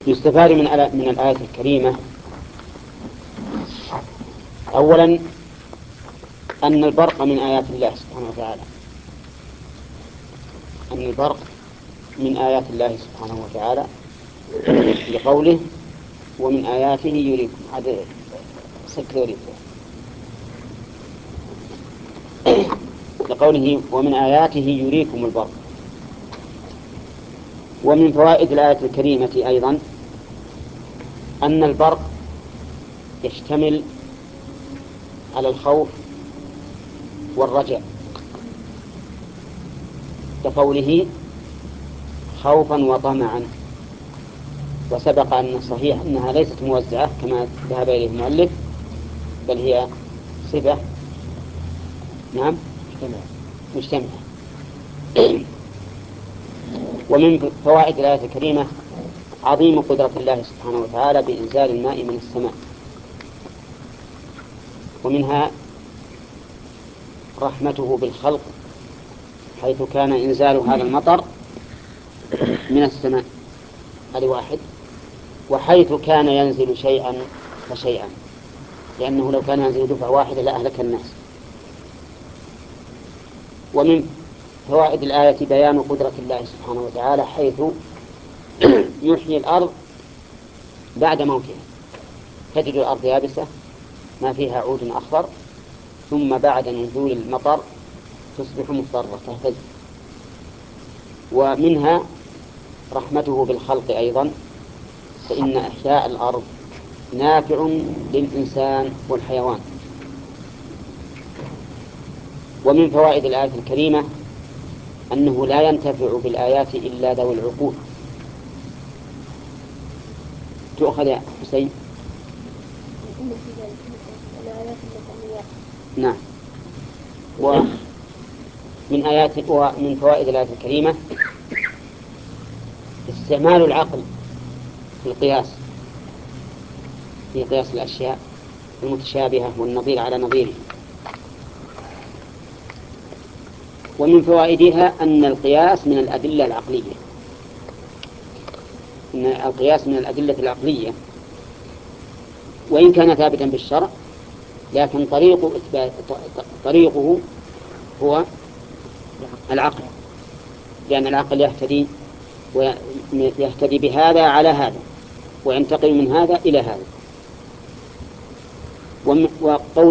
يستفاد من الآية الكريمة أولا أن البرق من آيات الله سبحانه وتعالى، أن البرق من آيات الله سبحانه وتعالى لقوله ومن آياته يريكم هذا سكري لقوله ومن آياته يريكم البرق. ومن فوائد الآية الكريمة أيضا أن البرق يشتمل على الخوف والرجاء كقوله خوفا وطمعا، وسبق أن الصحيح أنها ليست موزعة كما ذهب إليه المؤلف، بل هي صفة نعم مجتمعة. ومن فوائد الآية الكريمة عظيم قدرة الله سبحانه وتعالى بإنزال الماء من السماء، ومنها رحمته بالخلق حيث كان إنزال هذا المطر من السماء، هذا واحد، وحيث كان ينزل شيئا فشيئا، لأنه لو كان ينزل دفعة واحدة لأهلك الناس. ومن فوائد الآية بيان قدرة الله سبحانه وتعالى حيث يحيي الأرض بعد موتها، تجد الأرض يابسة ما فيها عود أخضر، ثم بعد نزول المطر تصبح مضطرة تهتز. ومنها رحمته بالخلق أيضا، فإن إحياء الأرض نافع للإنسان والحيوان. ومن فوائد الآية الكريمة أنه لا ينتفع بالآيات إلا ذوي العقول. تؤخذ يا حسين؟ نعم. ومن فوائد الآية الكريمة استعمال العقل في القياس، في قياس الأشياء المتشابهة والنظير على نظيره. ومن فوائدها أن القياس من الأدلة العقلية، إن القياس من الأدلة العقلية، وإن كان ثابتا بالشرع لكن طريقه هو العقل، لأن العقل يهتدي بهذا على هذا وينتقل من هذا إلى هذا. وقول